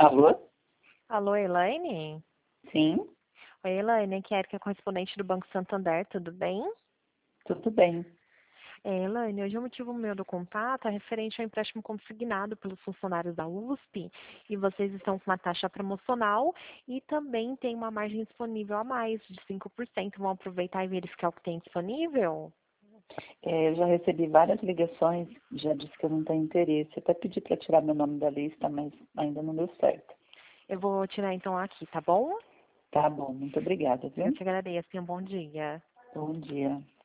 Alô? Alô, Elaine? Sim, Oi, Elaine, aqui é a Erika, correspondente do Banco Santander, tudo bem? tudo bem. Elaine, hoje o motivo meu do contato é referente ao empréstimo consignado pelos funcionários da USP e vocês estão com uma taxa promocional e também tem uma margem disponível a mais de 5%. Vão aproveitar e verificar o que tem disponível? Eu já recebi várias ligações, já disse que eu não tenho interesse. Até pedi para tirar meu nome da lista, mas ainda não deu certo. Eu vou tirar então aqui, tá bom? Tá bom, muito obrigada, Eu viu? te agradeço e um bom dia. Bom dia.